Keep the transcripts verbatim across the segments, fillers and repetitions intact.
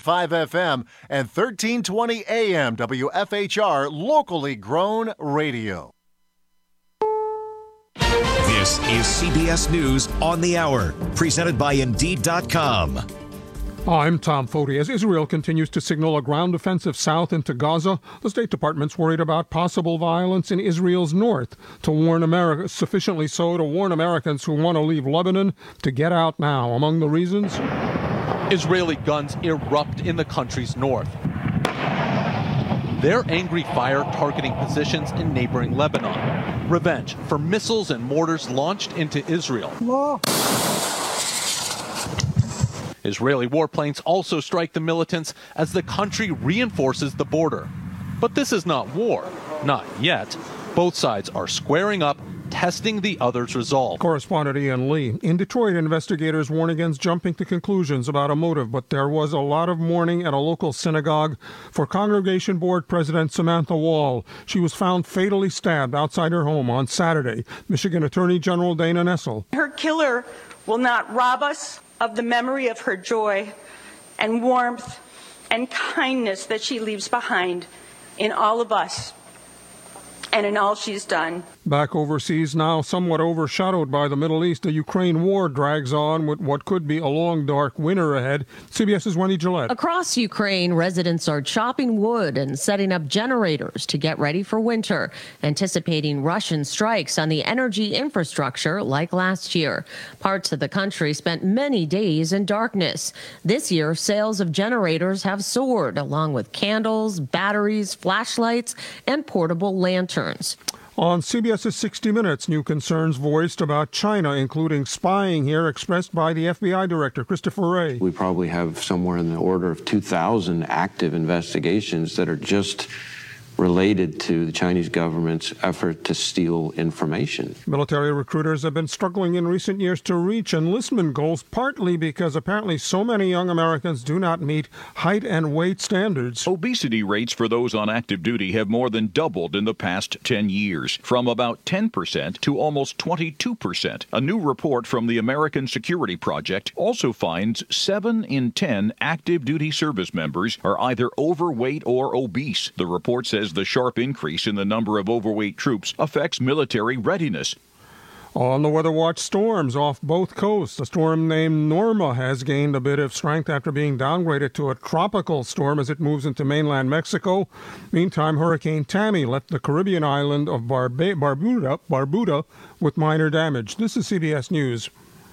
five F M and thirteen twenty A M W F H R, locally grown radio. This is C B S News on the Hour, presented by Indeed dot com. I'm Tom Foti. As Israel continues to signal a ground offensive south into Gaza, the State Department's worried about possible violence in Israel's north, to warn America, sufficiently so to warn Americans who want to leave Lebanon to get out now. Among the reasons, Israeli guns erupt in the country's north. Their angry fire targeting positions in neighboring Lebanon. Revenge for missiles and mortars launched into Israel. Whoa. Israeli warplanes also strike the militants as the country reinforces the border. But this is not war. Not yet. Both sides are squaring up, testing the other's resolve. Correspondent Ian Lee. In Detroit, investigators warn against jumping to conclusions about a motive, but there was a lot of mourning at a local synagogue for Congregation Board President Samantha Wall. She was found fatally stabbed outside her home on Saturday. Michigan Attorney General Dana Nessel. Her killer will not rob us of the memory of her joy and warmth and kindness that she leaves behind in all of us and in all she's done. Back overseas now, somewhat overshadowed by the Middle East, the Ukraine war drags on with what could be a long, dark winter ahead. CBS's Wendy Gillette. Across Ukraine, residents are chopping wood and setting up generators to get ready for winter, anticipating Russian strikes on the energy infrastructure like last year. Parts of the country spent many days in darkness. This year, sales of generators have soared, along with candles, batteries, flashlights, and portable lanterns. On CBS's sixty minutes, new concerns voiced about China, including spying here, expressed by the F B I Director, Christopher Wray. We probably have somewhere in the order of two thousand active investigations that are just related to the Chinese government's effort to steal information. Military recruiters have been struggling in recent years to reach enlistment goals, partly because apparently so many young Americans do not meet height and weight standards. Obesity rates for those on active duty have more than doubled in the past ten years, from about ten percent to almost twenty-two percent. A new report from the American Security Project also finds seven in ten active duty service members are either overweight or obese. The report says the sharp increase in the number of overweight troops affects military readiness. On the Weather Watch, storms off both coasts. A storm named Norma has gained a bit of strength after being downgraded to a tropical storm as it moves into mainland Mexico. Meantime, Hurricane Tammy left the Caribbean island of Barba- Barbuda, Barbuda with minor damage. This is C B S News.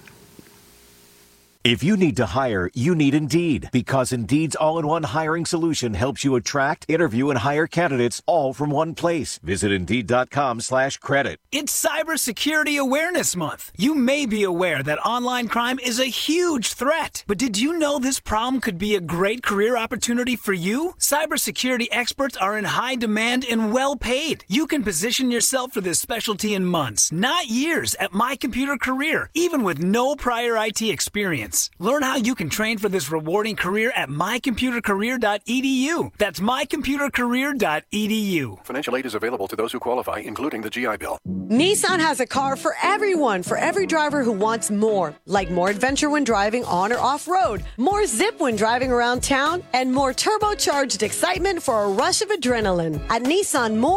If you need to hire, you need Indeed, because Indeed's all-in-one hiring solution helps you attract, interview, and hire candidates all from one place. Visit Indeed.com slash credit. It's Cybersecurity Awareness Month. You may be aware that online crime is a huge threat. But did you know this problem could be a great career opportunity for you? Cybersecurity experts are in high demand and well paid. You can position yourself for this specialty in months, not years, at My Computer Career, even with no prior I T experience. Learn how you can train for this rewarding career at my computer career dot e d u. That's my computer career dot e d u. Financial aid is available to those who qualify, including the G I Bill. Nissan has a car for everyone, for every driver who wants more. Like more adventure when driving on or off-road, more zip when driving around town, and more turbocharged excitement for a rush of adrenaline. At Nissan, more